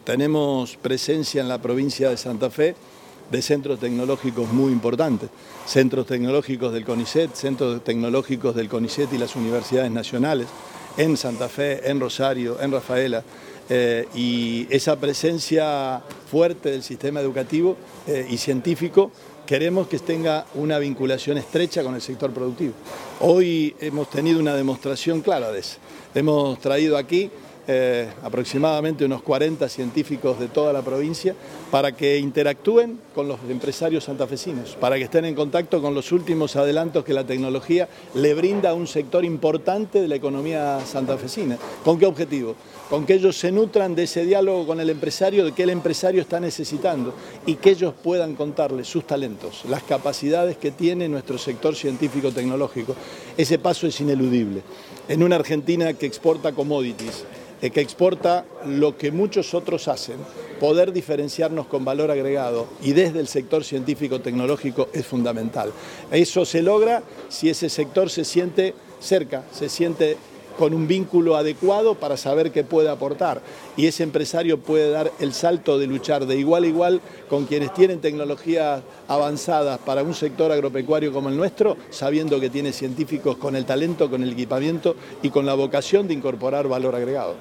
tenemos presencia en la provincia de Santa Fe de centros tecnológicos muy importantes, centros tecnológicos del CONICET, centros tecnológicos del CONICET y las universidades nacionales, en Santa Fe, en Rosario, en Rafaela, y esa presencia fuerte del sistema educativo y científico queremos que tenga una vinculación estrecha con el sector productivo. Hoy hemos tenido una demostración clara de eso. Hemos traído aquí aproximadamente unos 40 científicos de toda la provincia para que interactúen con los empresarios santafesinos, para que estén en contacto con los últimos adelantos que la tecnología le brinda a un sector importante de la economía santafesina. ¿Con qué objetivo? Con que ellos se nutran de ese diálogo con el empresario, de qué el empresario está necesitando y que ellos puedan contarles sus talentos, las capacidades que tiene nuestro sector científico-tecnológico. Ese paso es ineludible. En una Argentina que exporta commodities, que exporta lo que muchos otros hacen, poder diferenciarnos con valor agregado y desde el sector científico-tecnológico es fundamental. Eso se logra si ese sector se siente cerca, se siente con un vínculo adecuado para saber qué puede aportar y ese empresario puede dar el salto de luchar de igual a igual con quienes tienen tecnologías avanzadas para un sector agropecuario como el nuestro, sabiendo que tiene científicos con el talento, con el equipamiento y con la vocación de incorporar valor agregado.